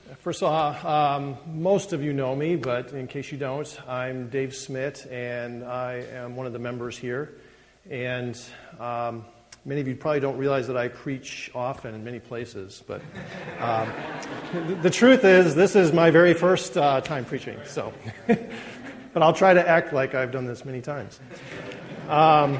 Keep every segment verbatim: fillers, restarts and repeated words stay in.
First of all, um, most of you know me, but in case you don't, I'm Dave Smith, and I am one of the members here. And um, many of you probably don't realize that I preach often in many places, but um, the truth is, this is my very first uh, time preaching. So, but I'll try to act like I've done this many times. Um,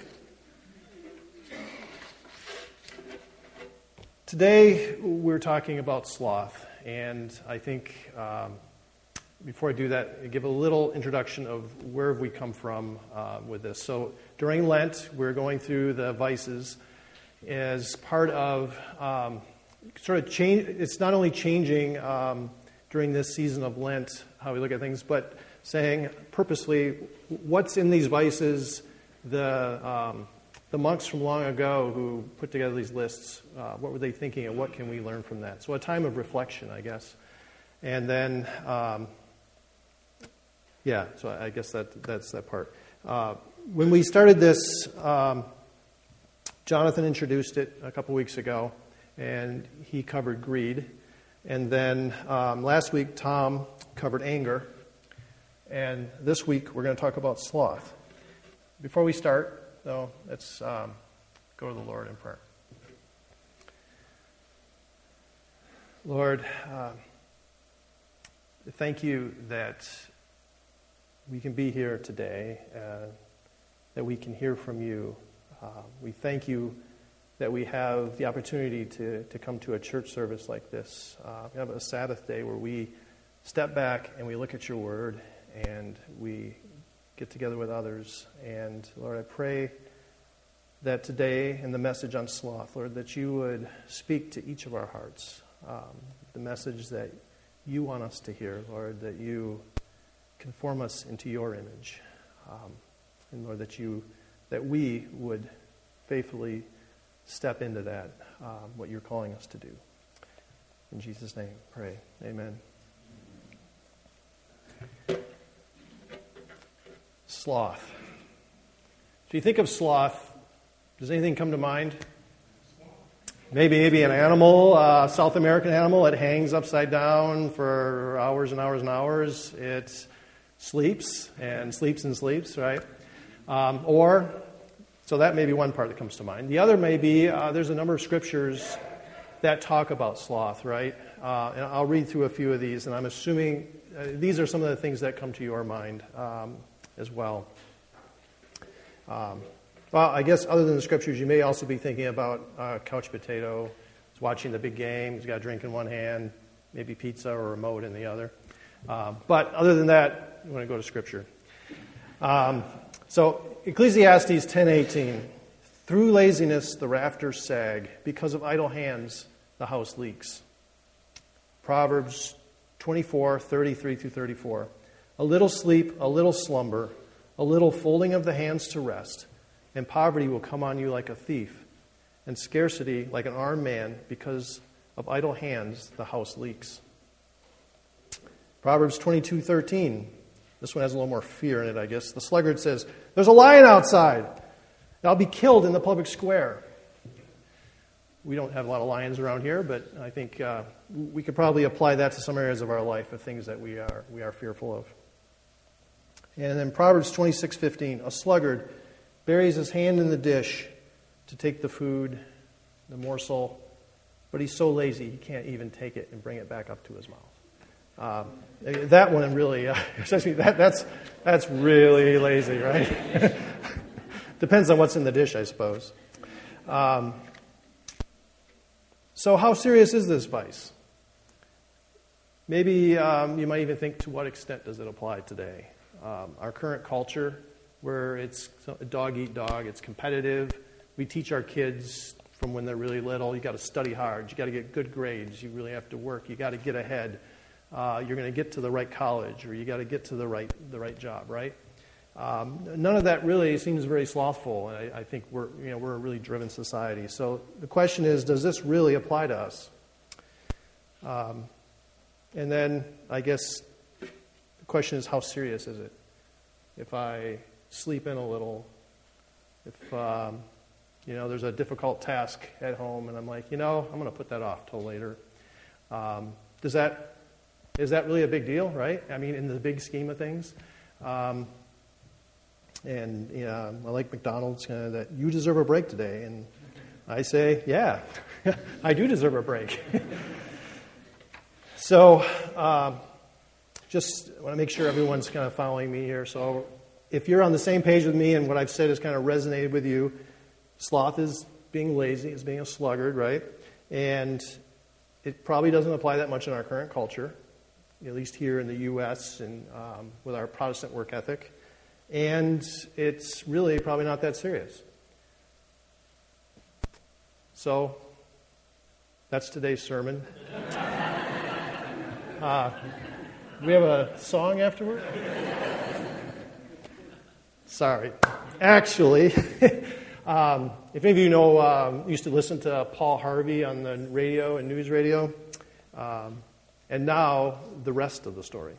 today, we're talking about sloth. And I think um, before I do that, I give a little introduction of where have we come from uh, with this. So during Lent, we're going through the vices as part of um, sort of change. It's not only changing um, during this season of Lent how we look at things, but saying purposely what's in these vices. The um, the monks from long ago who put together these lists, uh, what were they thinking and what can we learn from that? So a time of reflection, I guess. And then, um, yeah, so I guess that that's that part. Uh, when we started this, um, Jonathan introduced it a couple weeks ago, and he covered greed. And then um, last week, Tom covered anger. And this week, we're going to talk about sloth. Before we start, So let's um, go to the Lord in prayer. Lord, uh, thank you that we can be here today, uh, that we can hear from you. Uh, we thank you that we have the opportunity to, to come to a church service like this. Uh, we have a Sabbath day where we step back and we look at your word and we get together with others. And Lord, I pray that today in the message on sloth, Lord, that you would speak to each of our hearts, um, the message that you want us to hear, Lord, that you conform us into your image. Um, and Lord, that you, that we would faithfully step into that, um, what you're calling us to do. In Jesus' name, pray. Amen. Sloth. If you think of sloth, does anything come to mind? Maybe maybe an animal, a South American animal. It hangs upside down for hours and hours and hours. It sleeps and sleeps and sleeps, right? Um, or, so that may be one part that comes to mind. The other may be, uh, there's a number of scriptures that talk about sloth, right? Uh, and I'll read through a few of these, and I'm assuming uh, these are some of the things that come to your mind. Um, as well. Um, well, I guess other than the scriptures, you may also be thinking about uh, couch potato. He's watching the big game. He's got a drink in one hand, maybe pizza or a remote in the other. Uh, but other than that, you want to go to scripture. Um, so Ecclesiastes ten eighteen. Through laziness the rafters sag. Because of idle hands the house leaks. Proverbs twenty-four thirty-three through thirty-four. A little sleep, a little slumber, a little folding of the hands to rest, and poverty will come on you like a thief, and scarcity like an armed man, because of idle hands the house leaks. Proverbs twenty-two thirteen. This one has a little more fear in it, I guess. The sluggard says, "There's a lion outside, and I'll be killed in the public square." We don't have a lot of lions around here, but I think uh, we could probably apply that to some areas of our life, of things that we are we are fearful of. And then Proverbs twenty-six fifteen, a sluggard buries his hand in the dish to take the food, the morsel, but he's so lazy he can't even take it and bring it back up to his mouth. Um, that one really, uh, that, that's that's really lazy, right? Depends on what's in the dish, I suppose. Um, so how serious is this vice? Maybe um, you might even think, to what extent does it apply today? Um, our current culture, where it's a dog eat dog, it's competitive. We teach our kids from when they're really little, you got to study hard, you got to get good grades, you really have to work, you got to get ahead. Uh, you're going to get to the right college, or you got to get to the right the right job, right? Um, none of that really seems very slothful, and I, I think we're you know we're a really driven society. So the question is, does this really apply to us? Um, and then I guess the question is, how serious is it? If I sleep in a little, if um, you know there's a difficult task at home, and I'm like, you know, I'm going to put that off till later. Um, Does that, is that really a big deal, right? I mean, in the big scheme of things. Um, and you know, I like McDonald's, uh, that you deserve a break today. And I say, yeah, I do deserve a break. So um, just want to make sure everyone's kind of following me here. So if you're on the same page with me and what I've said has kind of resonated with you, sloth is being lazy, is being a sluggard, right? And it probably doesn't apply that much in our current culture, at least here in the U S and um, with our Protestant work ethic. And it's really probably not that serious. So that's today's sermon. Uh, do we have a song afterward? Sorry. Actually, um, if any of you know, um, used to listen to Paul Harvey on the radio and news radio, um, and now the rest of the story.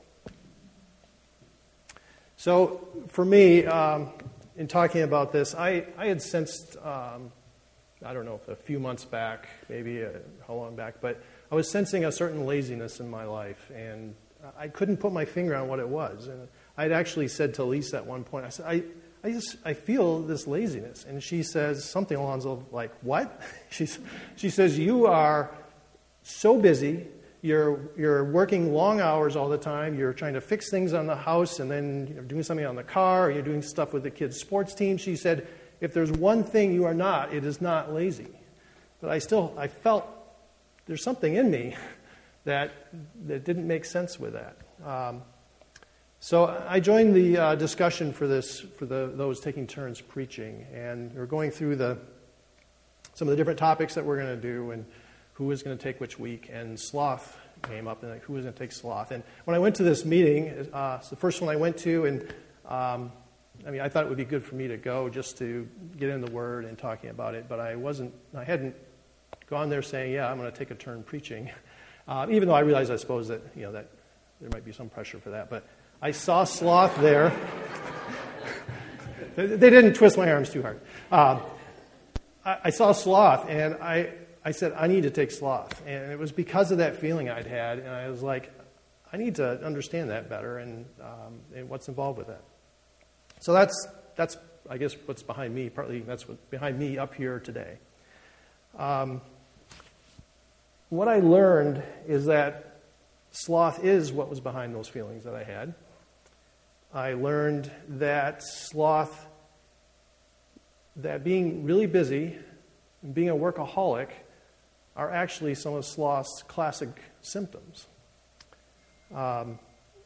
So for me, um, in talking about this, I, I had sensed, um, I don't know, if a few months back, maybe uh, how long back, but I was sensing a certain laziness in my life, and I couldn't put my finger on what it was. And I'd actually said to Lisa at one point, I said, I, I just, I feel this laziness. And she says something along the lines of, like, what? She's, she says, you are so busy. You're you're working long hours all the time. You're trying to fix things on the house, and then you're doing something on the car, or you're doing stuff with the kids' sports team. She said, if there's one thing you are not, it is not lazy. But I still, I felt there's something in me that that didn't make sense with that. Um, so I joined the uh, discussion for this, for the those taking turns preaching, and we're going through the some of the different topics that we're going to do, and who was going to take which week, and sloth came up, and like, who was going to take sloth. And when I went to this meeting, uh, it's the first one I went to, and um, I mean, I thought it would be good for me to go just to get in the Word and talking about it, but I wasn't, I hadn't gone there saying, yeah, I'm going to take a turn preaching, uh, even though I realized, I suppose, that, you know, that there might be some pressure for that. But I saw sloth there. they, they didn't twist my arms too hard. Uh, I, I saw sloth, and I... I said, I need to take sloth. And it was because of that feeling I'd had. And I was like, I need to understand that better and, um, and what's involved with that. So that's, that's I guess, what's behind me. Partly that's what's behind me up here today. Um, what I learned is that sloth is what was behind those feelings that I had. I learned that sloth, that being really busy, and being a workaholic, are actually some of sloth's classic symptoms. Um,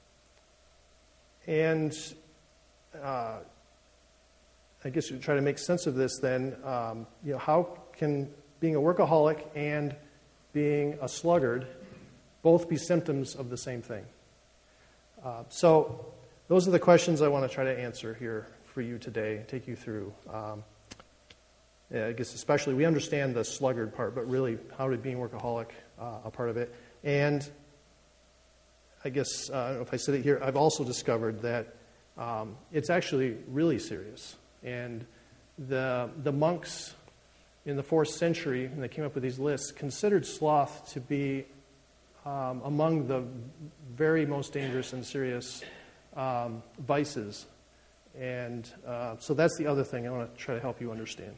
and uh, I guess you try to make sense of this then. Um, you know, how can being a workaholic and being a sluggard both be symptoms of the same thing? Uh, so those are the questions I want to try to answer here for you today, take you through. Um, I guess especially we understand the sluggard part, but really how did being workaholic uh, a part of it? And I guess, uh, I don't know if I said it here, I've also discovered that um, it's actually really serious. And the the monks in the fourth century, when they came up with these lists, considered sloth to be um, among the very most dangerous and serious um, vices. And uh, so that's the other thing I want to try to help you understand.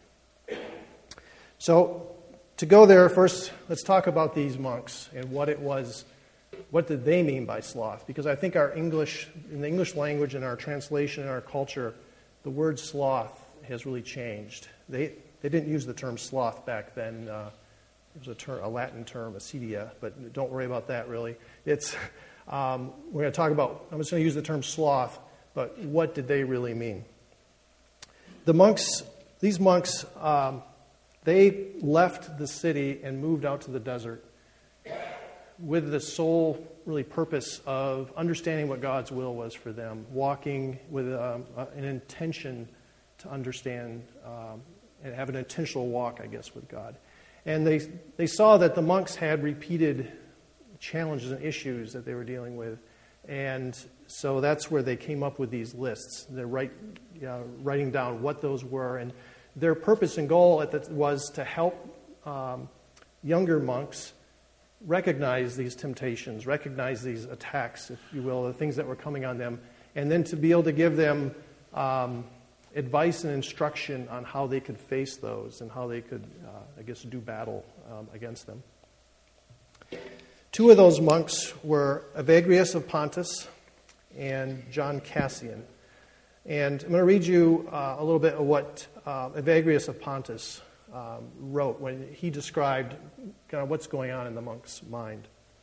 So, to go there, first, let's talk about these monks and what it was, what did they mean by sloth? Because I think our English, in the English language and our translation and our culture, the word sloth has really changed. They they didn't use the term sloth back then. Uh, it was a, term, a Latin term, acedia, but don't worry about that really. It's um, we're going to talk about, I'm just going to use the term sloth, but what did they really mean? The monks, these monks, um, they left the city and moved out to the desert with the sole, really, purpose of understanding what God's will was for them, walking with um, an intention to understand um, and have an intentional walk, I guess, with God. And they they saw that the monks had repeated challenges and issues that they were dealing with, and so that's where they came up with these lists. They're write, you know, writing down what those were, and their purpose and goal at the, was to help um, younger monks recognize these temptations, recognize these attacks, if you will, the things that were coming on them, and then to be able to give them um, advice and instruction on how they could face those and how they could, uh, I guess, do battle um, against them. Two of those monks were Evagrius of Pontus and John Cassian. And I'm going to read you uh, a little bit of what uh, Evagrius of Pontus um, wrote when he described kind of what's going on in the monk's mind.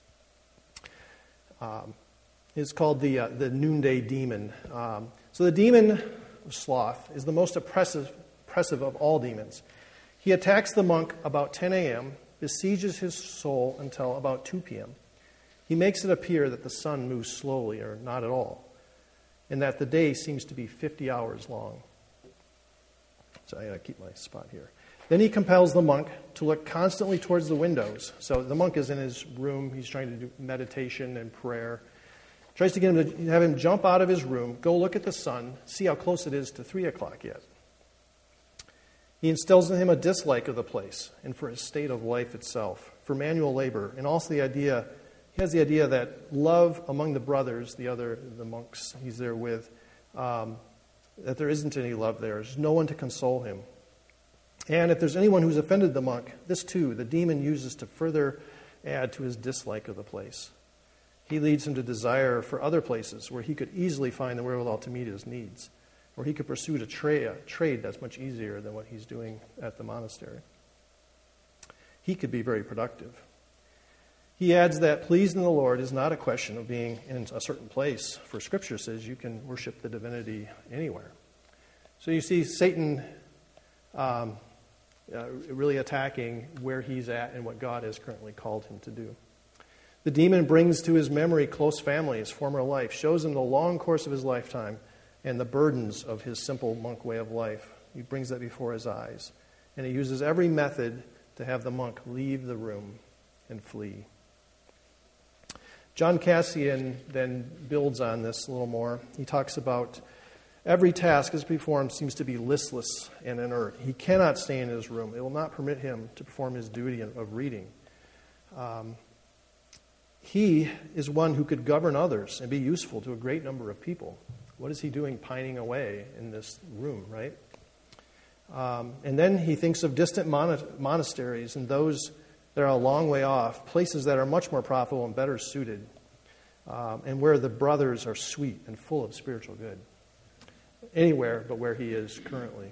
Um, it's called the uh, the noonday demon. Um, so the demon of sloth is the most oppressive, oppressive of all demons. He attacks the monk about ten a.m., besieges his soul until about two p.m. He makes it appear that the sun moves slowly or not at all, and that the day seems to be fifty hours long. So I gotta keep my spot here. Then he compels the monk to look constantly towards the windows. So the monk is in his room. He's trying to do meditation and prayer. Tries to get him to have him jump out of his room, go look at the sun, see how close it is to three o'clock yet. He instills in him a dislike of the place and for his state of life itself, for manual labor, and also the idea, he has the idea that love among the brothers, the other, the monks he's there with, um, that there isn't any love there. There's no one to console him. And if there's anyone who's offended the monk, this too, the demon uses to further add to his dislike of the place. He leads him to desire for other places where he could easily find the wherewithal to meet his needs, where he could pursue a, tra- a trade that's much easier than what he's doing at the monastery. He could be very productive. He adds that pleasing the Lord is not a question of being in a certain place, for Scripture says you can worship the divinity anywhere. So you see Satan um, uh, really attacking where he's at and what God has currently called him to do. The demon brings to his memory close family, his former life, shows him the long course of his lifetime and the burdens of his simple monk way of life. He brings that before his eyes. And he uses every method to have the monk leave the room and flee. John Cassian then builds on this a little more. He talks about every task as performed seems to be listless and inert. He cannot stay in his room. It will not permit him to perform his duty of reading. Um, he is one who could govern others and be useful to a great number of people. What is he doing pining away in this room, right? Um, and then he thinks of distant mon- monasteries and those that are a long way off, places that are much more profitable and better suited, um, and where the brothers are sweet and full of spiritual good. Anywhere but where he is currently.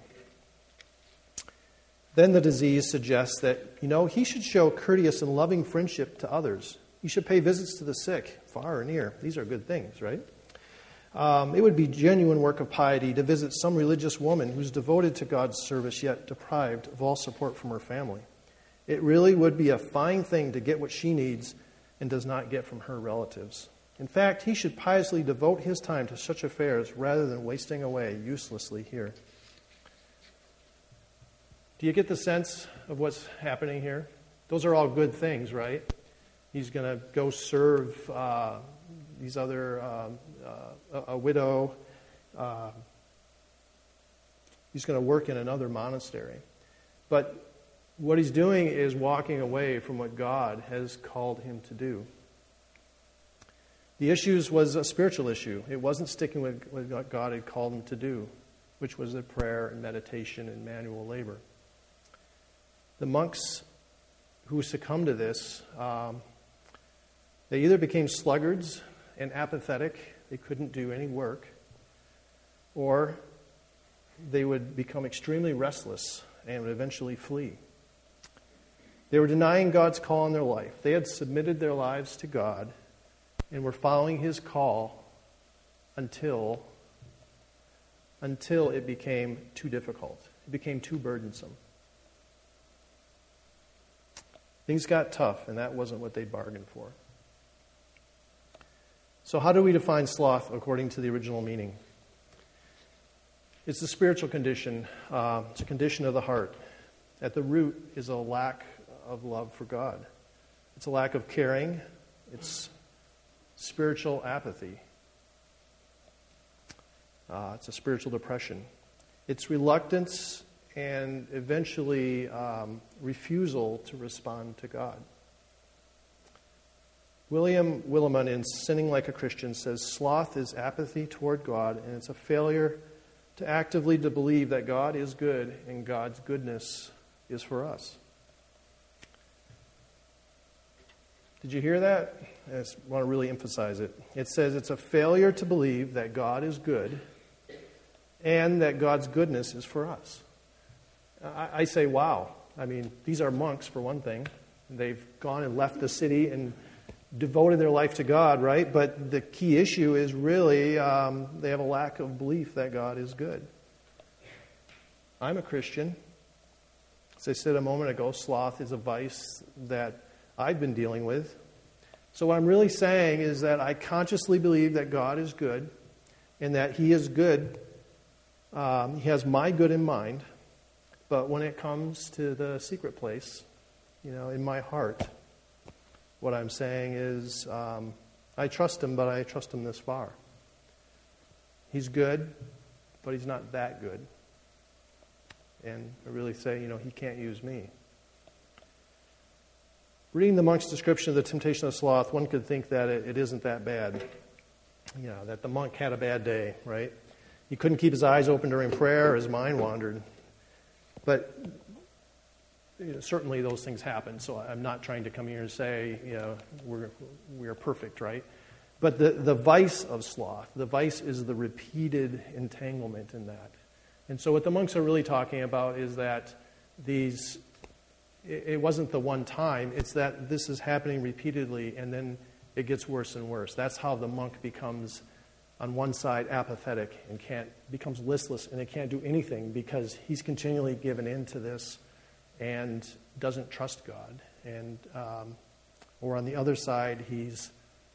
Then the disease suggests that, you know, he should show courteous and loving friendship to others. He should pay visits to the sick, far or near. These are good things, right? Um, it would be genuine work of piety to visit some religious woman who's devoted to God's service yet deprived of all support from her family. It really would be a fine thing to get what she needs and does not get from her relatives. In fact, he should piously devote his time to such affairs rather than wasting away uselessly here. Do you get the sense of what's happening here? Those are all good things, right? He's going to go serve uh, these other, um, uh, a, a widow. Uh, he's going to work in another monastery. But what he's doing is walking away from what God has called him to do. The issues was a spiritual issue. It wasn't sticking with what God had called him to do, which was the prayer and meditation and manual labor. The monks who succumbed to this, um, they either became sluggards and apathetic, they couldn't do any work, or they would become extremely restless and would eventually flee. They were denying God's call in their life. They had submitted their lives to God and were following his call until, until it became too difficult. It became too burdensome. Things got tough, and that wasn't what they bargained for. So how do we define sloth according to the original meaning? It's a spiritual condition. Uh, it's a condition of the heart. At the root is a lack of love for God. It's a lack of caring. It's spiritual apathy. Uh, it's a spiritual depression. It's reluctance and eventually um, refusal to respond to God. William Willimon, in Sinning Like a Christian, says, sloth is apathy toward God, and it's a failure to actively to believe that God is good and God's goodness is for us. Did you hear that? I just want to really emphasize it. It says it's a failure to believe that God is good and that God's goodness is for us. I, I say, wow. I mean, these are monks, for one thing. They've gone and left the city and devoted their life to God, right? But the key issue is really um, they have a lack of belief that God is good. I'm a Christian. As I said a moment ago, sloth is a vice that I've been dealing with. So what I'm really saying is that I consciously believe that God is good and that He is good. Um, he has my good in mind. But when it comes to the secret place, you know, in my heart, what I'm saying is um, I trust Him, but I trust Him this far. He's good, but He's not that good. And I really say, you know, He can't use me. Reading the monk's description of the temptation of sloth, one could think that it, it isn't that bad. You know, that the monk had a bad day, right? He couldn't keep his eyes open during prayer, his mind wandered. But you know, certainly those things happen, so I'm not trying to come here and say, you know, we're we're perfect, right? But the, the vice of sloth, the vice is the repeated entanglement in that. And so what the monks are really talking about is that these, it, it wasn't the one time, it's that this is happening repeatedly and then it gets worse and worse. That's how the monk becomes, on one side, apathetic and can't, becomes listless and it can't do anything because he's continually given in to this and doesn't trust God. And um, or on the other side, he's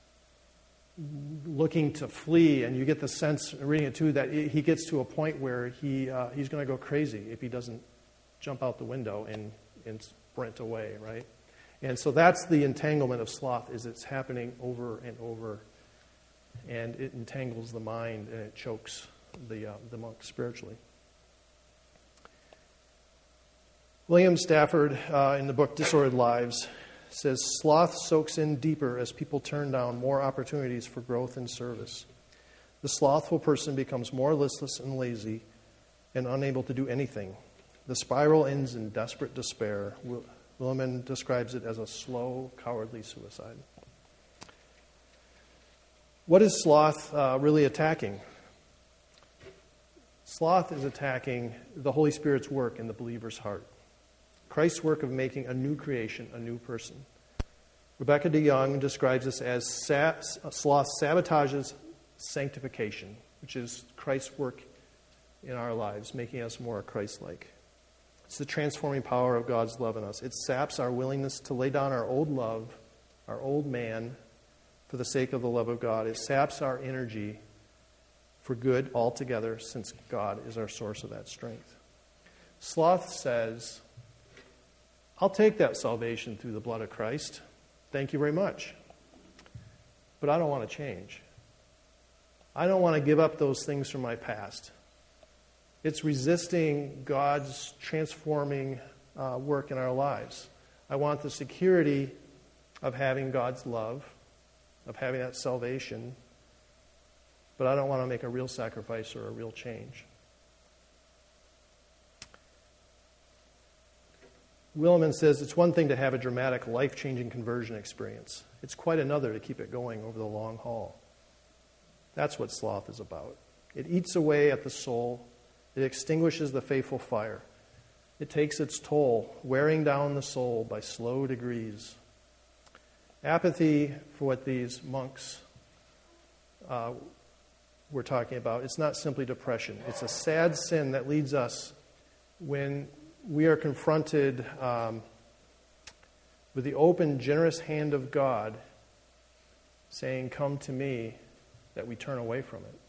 looking to flee, and you get the sense, reading it too, that he gets to a point where he uh, he's going to go crazy if he doesn't jump out the window and, and sprint away, right? And so that's the entanglement of sloth, is it's happening over and over, and it entangles the mind and it chokes the uh, the monk spiritually. William Stafford, uh, in the book Disordered Lives, says, sloth soaks in deeper as people turn down more opportunities for growth and service. The slothful person becomes more listless and lazy and unable to do anything. The spiral ends in desperate despair. William describes it as a slow, cowardly suicide. What is sloth uh, really attacking? Sloth is attacking the Holy Spirit's work in the believer's heart. Christ's work of making a new creation, a new person. Rebecca DeYoung describes this as sa- sloth sabotages sanctification, which is Christ's work in our lives, making us more Christ-like. It's the transforming power of God's love in us. It saps our willingness to lay down our old love, our old man, for the sake of the love of God. It saps our energy for good altogether, since God is our source of that strength. Sloth says, I'll take that salvation through the blood of Christ. Thank you very much. But I don't want to change. I don't want to give up those things from my past. It's resisting God's transforming uh, work in our lives. I want the security of having God's love, of having that salvation, but I don't want to make a real sacrifice or a real change. Willimon says it's one thing to have a dramatic, life-changing conversion experience. It's quite another to keep it going over the long haul. That's what sloth is about. It eats away at the soul. It extinguishes the faithful fire. It takes its toll, wearing down the soul by slow degrees. Apathy, for what these monks uh, were talking about, it's not simply depression. It's a sad sin that leads us, when we are confronted um, with the open, generous hand of God saying, come to me, that we turn away from it.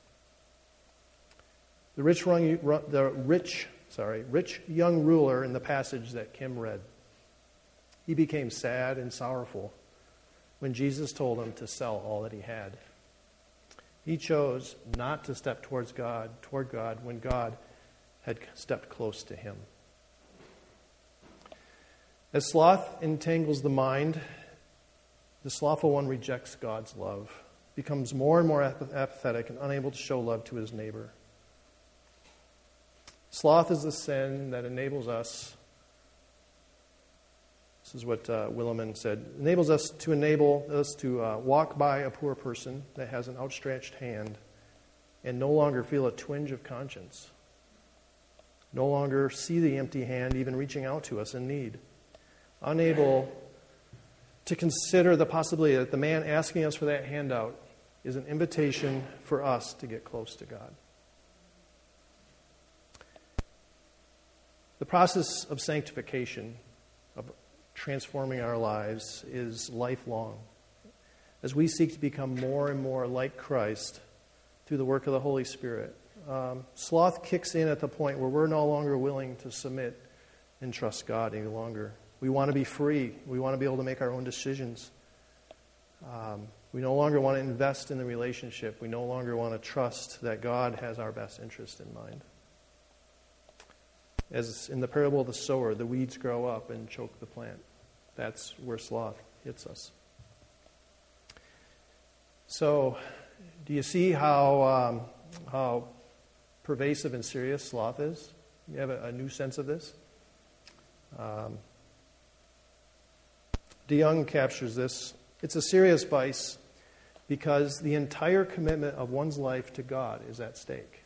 The rich, the rich, sorry, rich young ruler in the passage that Kim read, he became sad and sorrowful when Jesus told him to sell all that he had. He chose not to step towards God, toward God, when God had stepped close to him. As sloth entangles the mind, the slothful one rejects God's love, becomes more and more ap- apathetic and unable to show love to his neighbor. Sloth is the sin that enables us, this is what uh, Williman said, enables us to enable us to uh, walk by a poor person that has an outstretched hand and no longer feel a twinge of conscience. No longer see the empty hand even reaching out to us in need. Unable to consider the possibility that the man asking us for that handout is an invitation for us to get close to God. The process of sanctification, of transforming our lives, is lifelong. As we seek to become more and more like Christ through the work of the Holy Spirit, um, sloth kicks in at the point where we're no longer willing to submit and trust God any longer. We want to be free. We want to be able to make our own decisions. Um, we no longer want to invest in the relationship. We no longer want to trust that God has our best interest in mind. As in the parable of the sower, the weeds grow up and choke the plant. That's where sloth hits us. So, do you see how um, how pervasive and serious sloth is? You have a, a new sense of this? Um, DeYoung captures this. It's a serious vice because the entire commitment of one's life to God is at stake.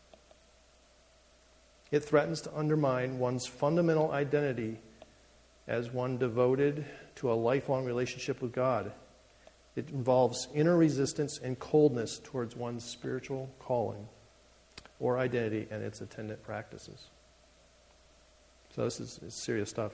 It threatens to undermine one's fundamental identity as one devoted to a lifelong relationship with God. It involves inner resistance and coldness towards one's spiritual calling or identity and its attendant practices. So this is, is serious stuff.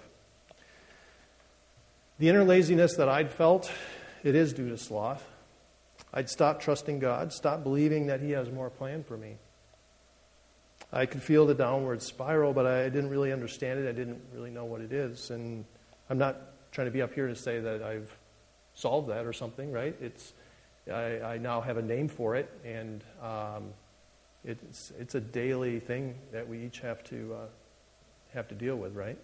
The inner laziness that I'd felt, it is due to sloth. I'd stopped trusting God, stopped believing that He has more planned for me. I could feel the downward spiral, but I didn't really understand it. I didn't really know what it is. And I'm not trying to be up here to say that I've solved that or something, right? It's I, I now have a name for it, and um, it's it's a daily thing that we each have to uh, have to deal with, right?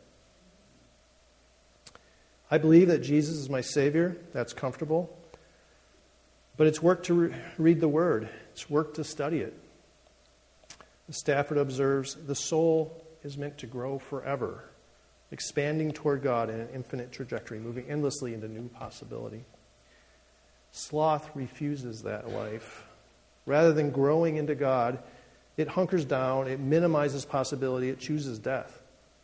I believe that Jesus is my Savior. That's comfortable. But it's work to re- read the Word. It's work to study it. Stafford observes, the soul is meant to grow forever, expanding toward God in an infinite trajectory, moving endlessly into new possibility. Sloth refuses that life. Rather than growing into God, it hunkers down, it minimizes possibility, it chooses death.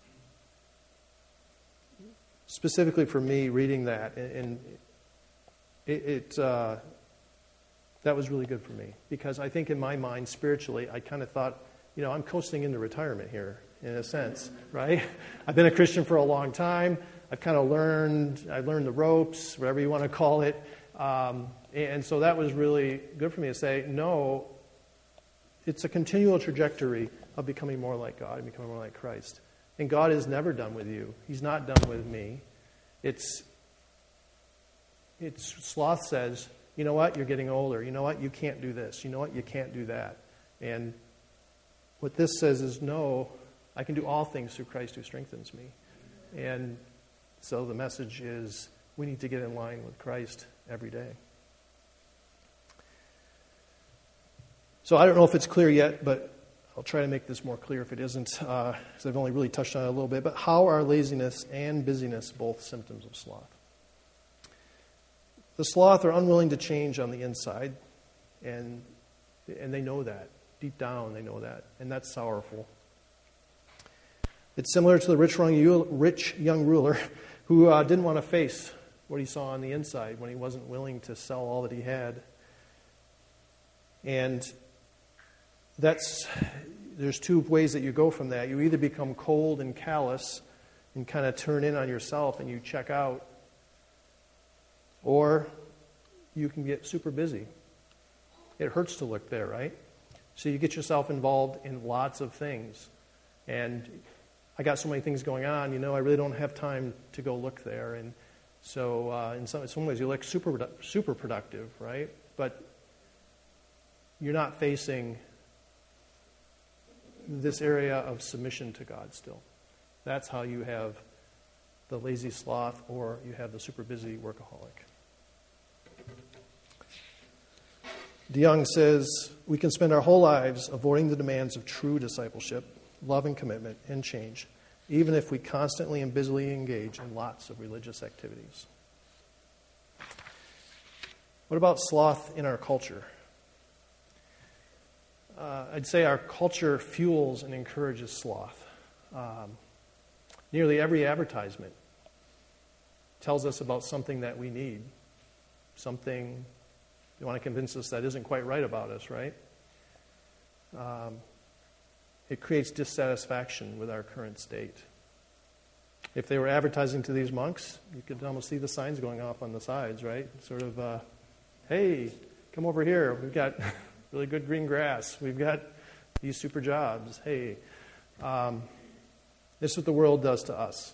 Specifically for me, reading that, and it, it uh, that was really good for me, because I think in my mind, spiritually, I kind of thought, you know, I'm coasting into retirement here, in a sense, right? I've been a Christian for a long time. I've kind of learned, I've learned the ropes, whatever you want to call it. Um, and so that was really good for me to say, no, it's a continual trajectory of becoming more like God and becoming more like Christ. And God is never done with you. He's not done with me. It's, it's sloth says, you know what, you're getting older. You know what, you can't do this. You know what, you can't do that. And what this says is, no, I can do all things through Christ who strengthens me. And so the message is, we need to get in line with Christ every day. So I don't know if it's clear yet, but I'll try to make this more clear if it isn't, because uh, I've only really touched on it a little bit. But how are laziness and busyness both symptoms of sloth? The sloth are unwilling to change on the inside, and and they know that. Deep down, they know that, and that's sorrowful. It's similar to the rich young, rich young ruler who uh, didn't want to face what he saw on the inside when he wasn't willing to sell all that he had. And that's there's two ways that you go from that. You either become cold and callous and kind of turn in on yourself and you check out, or you can get super busy. It hurts to look there, right? So you get yourself involved in lots of things. And I got so many things going on, you know, I really don't have time to go look there. And so uh, in, some, in some ways you look super, super productive, right? But you're not facing this area of submission to God still. That's how you have the lazy sloth, or you have the super busy workaholic. DeYoung says, we can spend our whole lives avoiding the demands of true discipleship, love and commitment, and change, even if we constantly and busily engage in lots of religious activities. What about sloth in our culture? Uh, I'd say our culture fuels and encourages sloth. Um, nearly every advertisement tells us about something that we need, something they want to convince us that isn't quite right about us, right? Um, it creates dissatisfaction with our current state. If they were advertising to these monks, you could almost see the signs going off on the sides, right? Sort of, uh, hey, come over here. We've got really good green grass. We've got these super jobs. Hey, um, this is what the world does to us.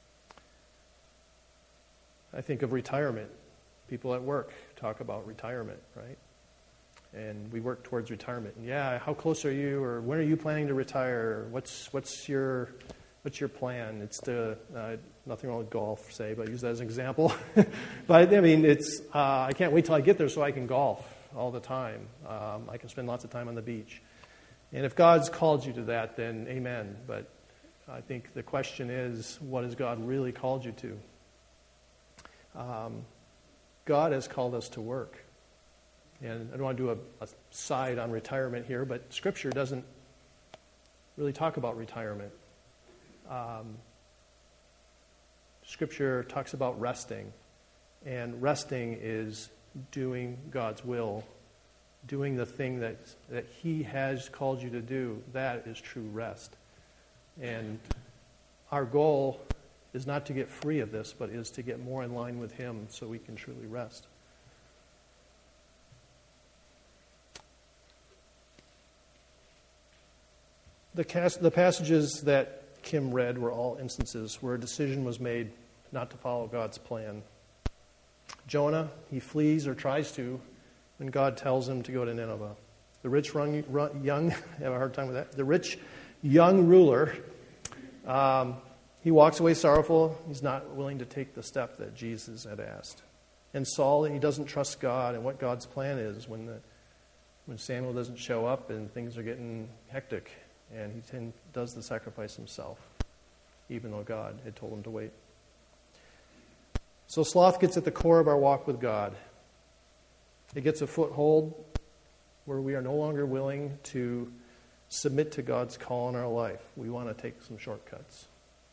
I think of retirement. People at work talk about retirement, right? And we work towards retirement. And yeah, how close are you, or when are you planning to retire? What's what's your what's your plan? It's to uh, nothing wrong with golf, say, but I use that as an example. But I mean, it's uh, I can't wait till I get there so I can golf all the time. Um, I can spend lots of time on the beach. And if God's called you to that, then amen. But I think the question is, what has God really called you to? Um, God has called us to work. And I don't want to do a, a side on retirement here, but Scripture doesn't really talk about retirement. Um, Scripture talks about resting. And resting is doing God's will, doing the thing that, that He has called you to do. That is true rest. And our goal is not to get free of this, but is to get more in line with Him so we can truly rest. The, cast, the passages that Kim read were all instances where a decision was made not to follow God's plan. Jonah, he flees or tries to when God tells him to go to Nineveh. The rich young, young I have a hard time with that. The rich young ruler, um, he walks away sorrowful. He's not willing to take the step that Jesus had asked. And Saul, he doesn't trust God and what God's plan is when the when Samuel doesn't show up and things are getting hectic, and he ten, does the sacrifice himself, even though God had told him to wait. So sloth gets at the core of our walk with God. It gets a foothold where we are no longer willing to submit to God's call in our life. We want to take some shortcuts.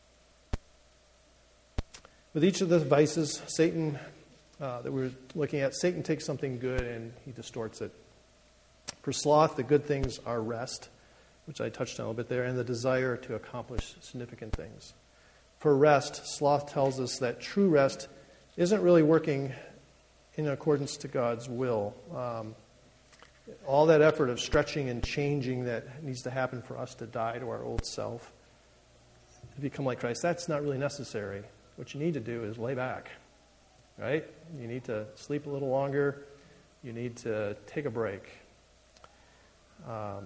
With each of the vices, Satan, uh, that we're looking at, Satan takes something good and he distorts it. For sloth, the good things are rest, which I touched on a little bit there, and the desire to accomplish significant things. For rest, sloth tells us that true rest isn't really working in accordance to God's will. Um, all that effort of stretching and changing that needs to happen for us to die to our old self, to become like Christ, that's not really necessary. What you need to do is lay back, right? You need to sleep a little longer. You need to take a break. Um,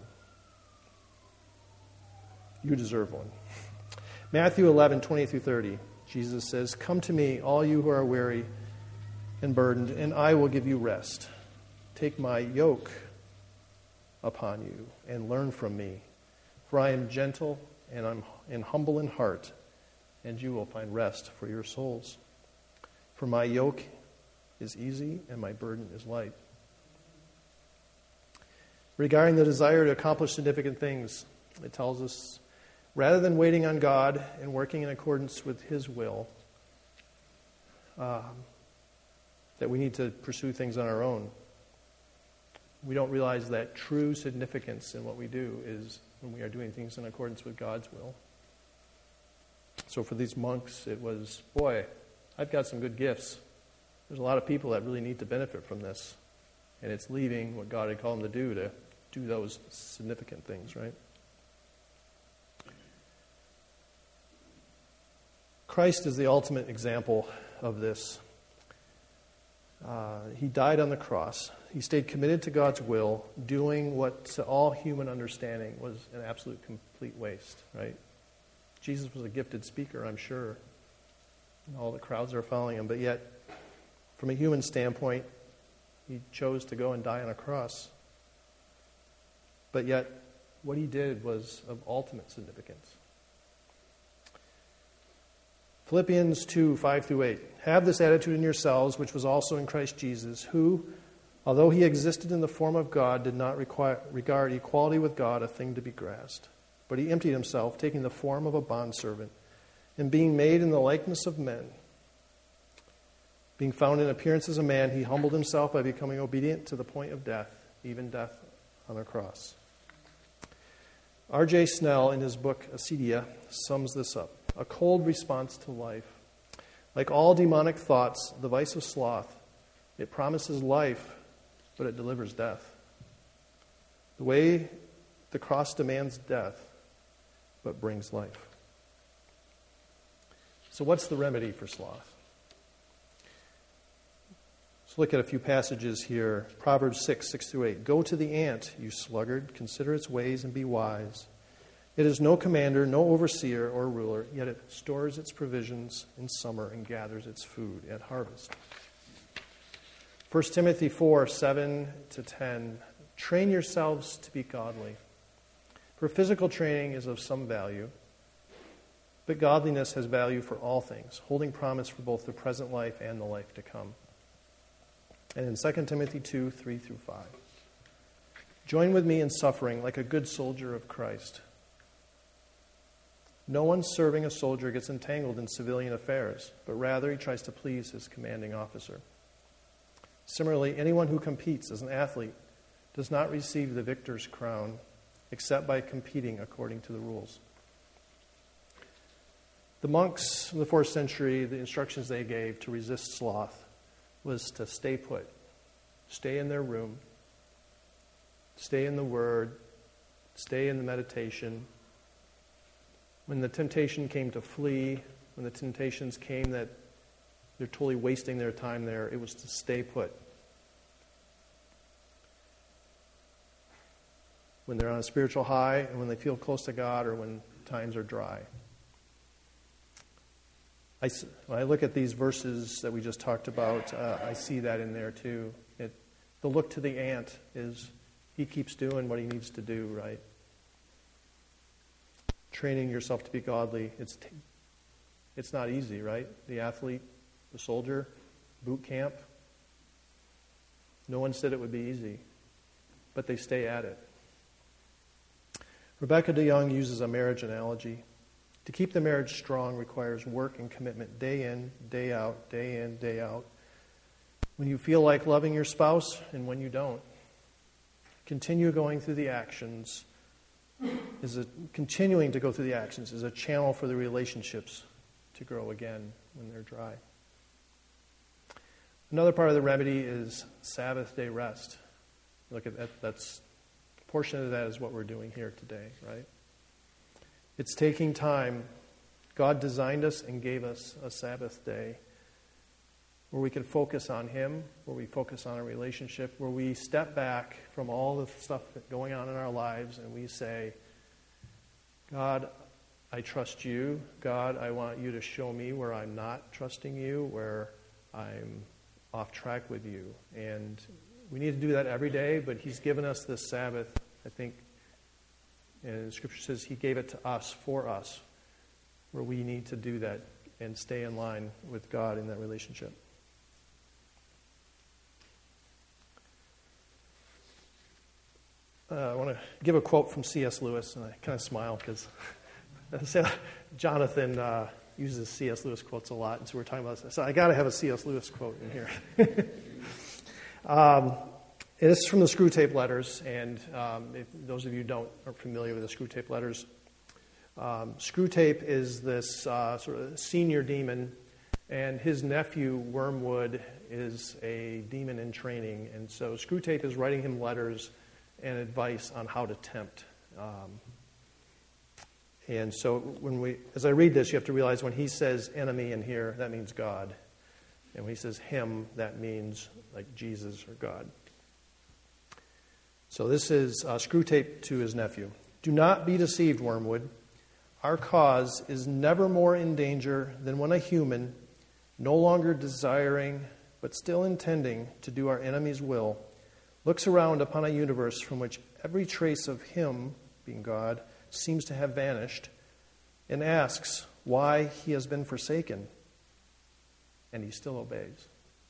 you deserve one. Matthew eleven, twenty through thirty, Jesus says, "Come to me, all you who are weary and burdened, and I will give you rest. Take my yoke upon you and learn from me, for I am gentle and I'm and humble in heart, and you will find rest for your souls. For my yoke is easy and my burden is light." Regarding the desire to accomplish significant things, it tells us, rather than waiting on God and working in accordance with His will, um, that we need to pursue things on our own. We don't realize that true significance in what we do is when we are doing things in accordance with God's will. So for these monks, it was, boy, I've got some good gifts. There's a lot of people that really need to benefit from this. And it's leaving what God had called them to do to do those significant things, right? Christ is the ultimate example of this. Uh, he died on the cross. He stayed committed to God's will, doing what to all human understanding was an absolute complete waste, right? Jesus was a gifted speaker, I'm sure. And all the crowds are following him, but yet, from a human standpoint, He chose to go and die on a cross. But yet, what he did was of ultimate significance. Philippians two, five through eight. Have this attitude in yourselves, which was also in Christ Jesus, who, although he existed in the form of God, did not require, regard equality with God a thing to be grasped. But he emptied himself, taking the form of a bondservant, and being made in the likeness of men. Being found in appearance as a man, he humbled himself by becoming obedient to the point of death, even death on a cross. R J Snell, in his book Acedia, sums this up. A cold response to life. Like all demonic thoughts, the vice of sloth, it promises life, but it delivers death. The way the cross demands death, but brings life. So what's the remedy for sloth? Let's look at a few passages here. Proverbs six, six through eight. Go to the ant, you sluggard, consider its ways and be wise. It is no commander, no overseer or ruler, yet it stores its provisions in summer and gathers its food at harvest. First Timothy four, seven to ten. Train yourselves to be godly. For physical training is of some value, but godliness has value for all things, holding promise for both the present life and the life to come. And in Second Timothy two, three through five. Join with me in suffering like a good soldier of Christ. No one serving a soldier gets entangled in civilian affairs, but rather he tries to please his commanding officer. Similarly, anyone who competes as an athlete does not receive the victor's crown except by competing according to the rules. The monks of the fourth century, the instructions they gave to resist sloth was to stay put, stay in their room, stay in the Word, stay in the meditation. When the temptation came to flee, when the temptations came that they're totally wasting their time there, it was to stay put. When they're on a spiritual high and when they feel close to God or when times are dry. I, when I look at these verses that we just talked about, uh, I see that in there too. It, the look to the ant is he keeps doing what he needs to do, right? Training yourself to be godly, it's t- it's not easy, right? The athlete, the soldier, boot camp. No one said it would be easy, but they stay at it. Rebecca DeYoung uses a marriage analogy. To keep the marriage strong requires work and commitment day in, day out, day in, day out. When you feel like loving your spouse and when you don't, continue going through the actions. Is a, continuing to go through the actions is a channel for the relationships to grow again when they're dry. Another part of the remedy is Sabbath day rest. Look at that. That's a portion of that is what we're doing here today, right? It's taking time. God designed us and gave us a Sabbath day where we can focus on Him, where we focus on a relationship, where we step back from all the stuff that's going on in our lives and we say, God, I trust you. God, I want you to show me where I'm not trusting you, where I'm off track with you. And we need to do that every day, but He's given us this Sabbath, I think, and Scripture says He gave it to us, for us, where we need to do that and stay in line with God in that relationship. Uh, I want to give a quote from C S Lewis, and I kind of smile because Jonathan uh, uses C S Lewis quotes a lot, and so we're talking about this. So I got to have a C S Lewis quote in here. um, it's from the Screwtape Letters, and um, if those of you who don't are familiar with the Screwtape Letters, um, Screwtape is this uh, sort of senior demon, and his nephew Wormwood is a demon in training, and so Screwtape is writing him letters and advice on how to tempt. Um, and so when we, as I read this, you have to realize when he says enemy in here, that means God. And when he says him, that means like Jesus or God. So this is uh, Screwtape to his nephew. Do not be deceived, Wormwood. Our cause is never more in danger than when a human, no longer desiring but still intending to do our enemy's will, looks around upon a universe from which every trace of him, being God, seems to have vanished, and asks why he has been forsaken, and he still obeys.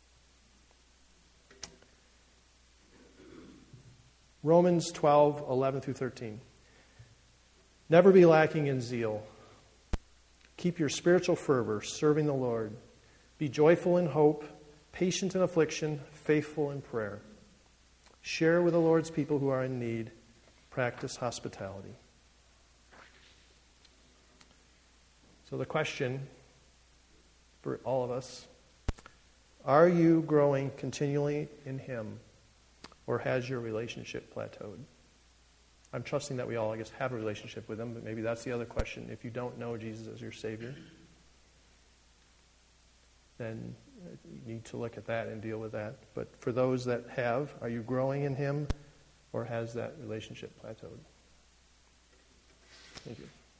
Romans twelve, eleven through thirteen. Never be lacking in zeal. Keep your spiritual fervor, serving the Lord. Be joyful in hope, patient in affliction, faithful in prayer. Share with the Lord's people who are in need. Practice hospitality. So the question for all of us, are you growing continually in Him, or has your relationship plateaued? I'm trusting that we all, I guess, have a relationship with Him, but maybe that's the other question. If you don't know Jesus as your Savior, then you need to look at that and deal with that. But for those that have, are you growing in Him, or has that relationship plateaued? Thank you.